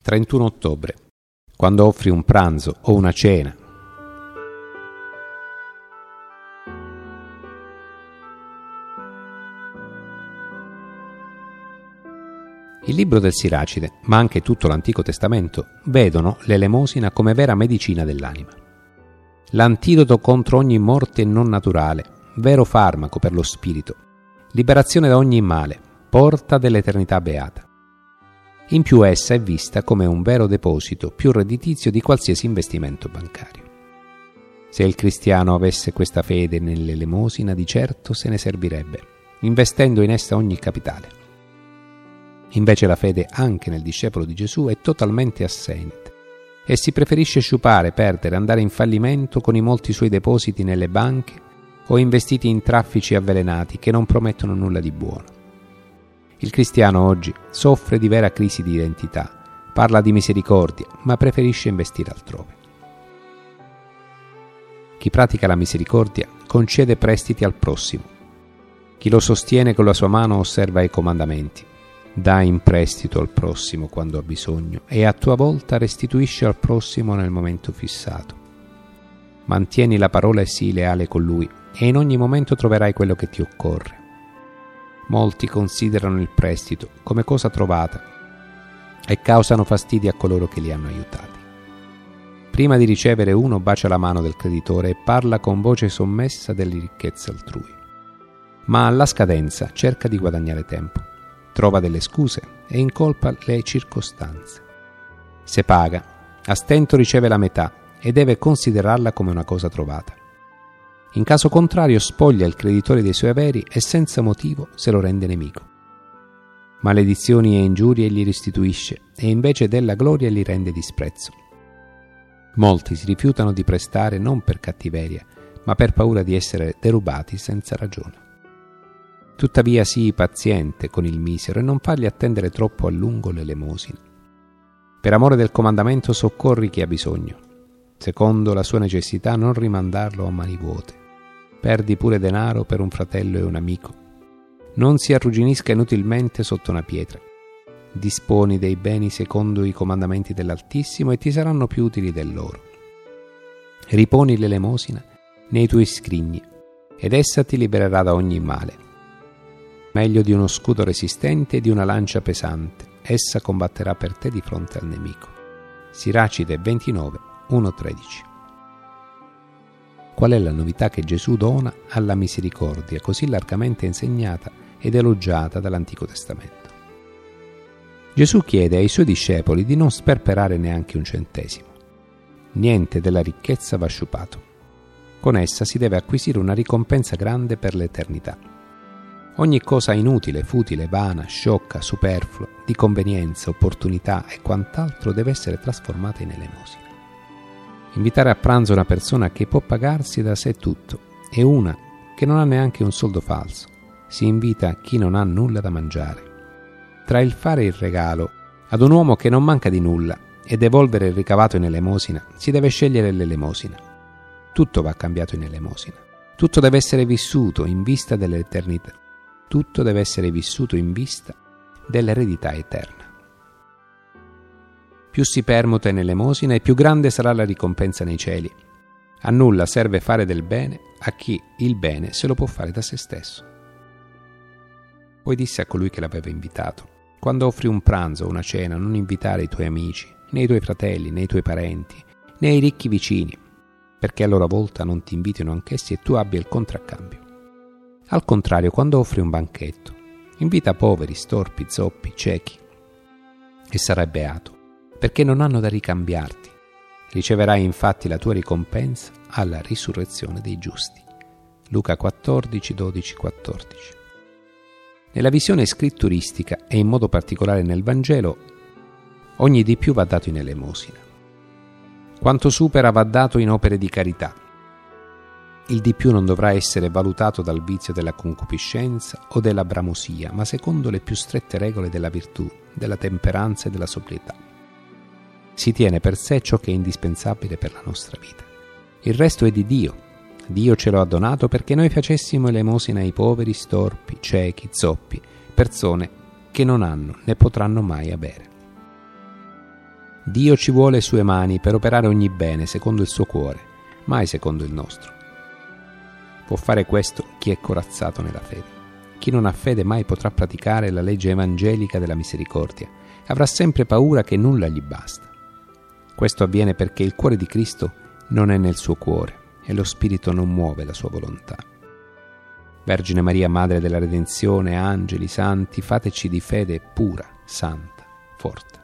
31 ottobre, quando offri un pranzo o una cena. Il libro del Siracide, ma anche tutto l'Antico Testamento, vedono l'elemosina come vera medicina dell'anima. L'antidoto contro ogni morte non naturale, vero farmaco per lo spirito, liberazione da ogni male, porta dell'eternità beata. In più essa è vista come un vero deposito più redditizio di qualsiasi investimento bancario. Se il cristiano avesse questa fede nell'elemosina, di certo se ne servirebbe, investendo in essa ogni capitale. Invece la fede anche nel discepolo di Gesù è totalmente assente e si preferisce sciupare, perdere, andare in fallimento con i molti suoi depositi nelle banche o investiti in traffici avvelenati che non promettono nulla di buono. Il cristiano oggi soffre di vera crisi di identità, parla di misericordia, ma preferisce investire altrove. Chi pratica la misericordia concede prestiti al prossimo. Chi lo sostiene con la sua mano osserva i comandamenti. Dà in prestito al prossimo quando ha bisogno e a tua volta restituisci al prossimo nel momento fissato. Mantieni la parola e sii leale con lui e in ogni momento troverai quello che ti occorre. Molti considerano il prestito come cosa trovata e causano fastidi a coloro che li hanno aiutati. Prima di ricevere uno bacia la mano del creditore e parla con voce sommessa delle ricchezze altrui. Ma alla scadenza cerca di guadagnare tempo. Trova delle scuse e incolpa le circostanze. Se paga, a stento riceve la metà e deve considerarla come una cosa trovata. In caso contrario spoglia il creditore dei suoi averi e senza motivo se lo rende nemico. Maledizioni e ingiurie gli restituisce e invece della gloria gli rende disprezzo. Molti si rifiutano di prestare non per cattiveria, ma per paura di essere derubati senza ragione. Tuttavia sii paziente con il misero e non fargli attendere troppo a lungo l'elemosina. Per amore del comandamento soccorri chi ha bisogno. Secondo la sua necessità non rimandarlo a mani vuote. Perdi pure denaro per un fratello e un amico. Non si arrugginisca inutilmente sotto una pietra. Disponi dei beni secondo i comandamenti dell'Altissimo e ti saranno più utili del loro. Riponi l'elemosina nei tuoi scrigni ed essa ti libererà da ogni male. Meglio di uno scudo resistente e di una lancia pesante, essa combatterà per te di fronte al nemico. Siracide 29, 1-13. Qual è la novità che Gesù dona alla misericordia, così largamente insegnata ed elogiata dall'Antico Testamento? Gesù chiede ai suoi discepoli di non sperperare neanche un centesimo. Niente della ricchezza va sciupato. Con essa si deve acquisire una ricompensa grande per l'eternità. Ogni cosa inutile, futile, vana, sciocca, superflua, di convenienza, opportunità e quant'altro deve essere trasformata in elemosina. Invitare a pranzo una persona che può pagarsi da sé tutto e una che non ha neanche un soldo falso. Si invita chi non ha nulla da mangiare. Tra il fare il regalo ad un uomo che non manca di nulla e devolvere il ricavato in elemosina, si deve scegliere l'elemosina. Tutto va cambiato in elemosina. Tutto deve essere vissuto in vista dell'eternità. Tutto deve essere vissuto in vista dell'eredità eterna. Più si permuta in elemosina e più grande sarà la ricompensa nei cieli. A nulla serve fare del bene a chi il bene se lo può fare da se stesso. Poi disse a colui che l'aveva invitato: quando offri un pranzo o una cena, non invitare i tuoi amici, né i tuoi fratelli, né i tuoi parenti, né i ricchi vicini, perché a loro volta non ti invitino anch'essi e tu abbia il contraccambio. Al contrario, quando offri un banchetto, invita poveri, storpi, zoppi, ciechi, e sarai beato, perché non hanno da ricambiarti. Riceverai infatti la tua ricompensa alla risurrezione dei giusti. Luca 14, 12, 14. Nella visione scritturistica e in modo particolare nel Vangelo, ogni di più va dato in elemosina. Quanto supera va dato in opere di carità. Il di più non dovrà essere valutato dal vizio della concupiscenza o della bramosia, ma secondo le più strette regole della virtù, della temperanza e della sobrietà. Si tiene per sé ciò che è indispensabile per la nostra vita. Il resto è di Dio. Dio ce lo ha donato perché noi facessimo elemosina ai poveri, storpi, ciechi, zoppi, persone che non hanno né potranno mai avere. Dio ci vuole le sue mani per operare ogni bene secondo il suo cuore, mai secondo il nostro. Può fare questo chi è corazzato nella fede. Chi non ha fede mai potrà praticare la legge evangelica della misericordia. Avrà sempre paura che nulla gli basta. Questo avviene perché il cuore di Cristo non è nel suo cuore e lo Spirito non muove la sua volontà. Vergine Maria, Madre della Redenzione, angeli, santi, fateci di fede pura, santa, forte.